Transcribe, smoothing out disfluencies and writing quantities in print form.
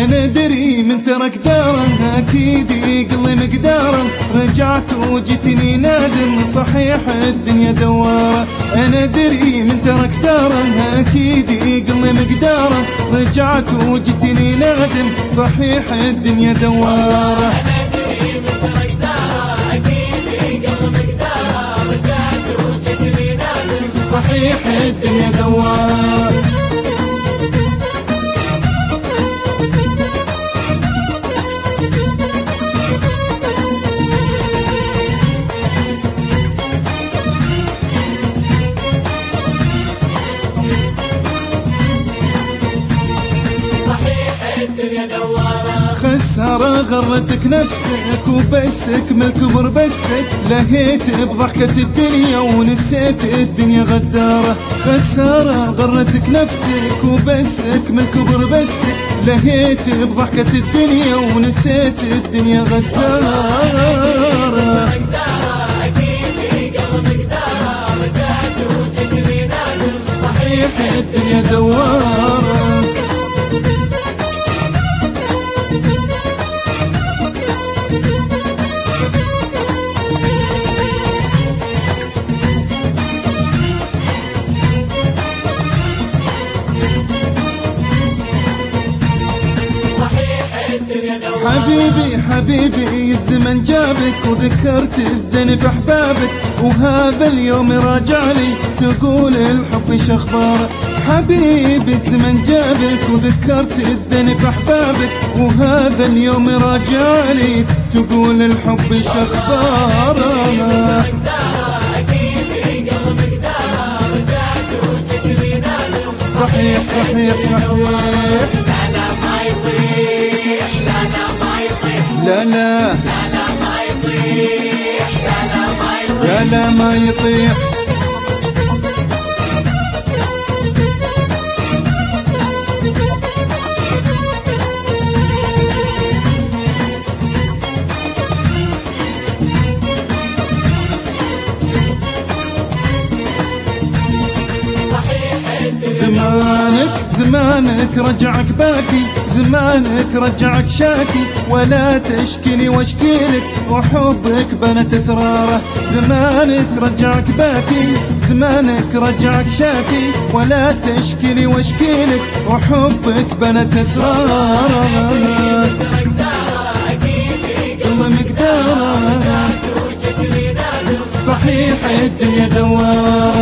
انا ادري من ترك داره اكيد يقل مقداره، رجعت وجيتني نادم صحيح الدنيا دواره. انا ادري من ترك داره اكيد يقل مقداره، رجعت وجيتني نادم صحيح الدنيا دواره. صحيح الدنيا دوار. صحيح الدنيا دوارة. خسارة غرتك نفسك وبسك من الكبر بسك، لهيت بضحكة الدنيا ونسيت الدنيا غدارة. خسارة غرتك نفسك وبسك من الكبر بسك، لهيت بضحكة الدنيا ونسيت الدنيا غدارة. صحيح الدنيا دوارة. حبيبي حبيبي الزمن جابك وذكرت الزين في احبابك، وهذا اليوم راجعلي تقول الحب شخبارك. حبيبي الزمن جابك وذكرت الزين في احبابك، وهذا اليوم راجعلي تقول الحب شخبارك. صحيح صحيح صحيح. لا لا ما يطيح، لا لا ما يطيح. زمانك رجعك باكي، زمانك رجعك شاكي، ولا تشكيني واشكيلك وحبك بنت اسراره. زمانك رجعك باكي، زمانك رجعك شاكي، ولا تشكيني واشكيلك وحبك بنت اسراره. الله مقداره. صحيح الدنيا دوار.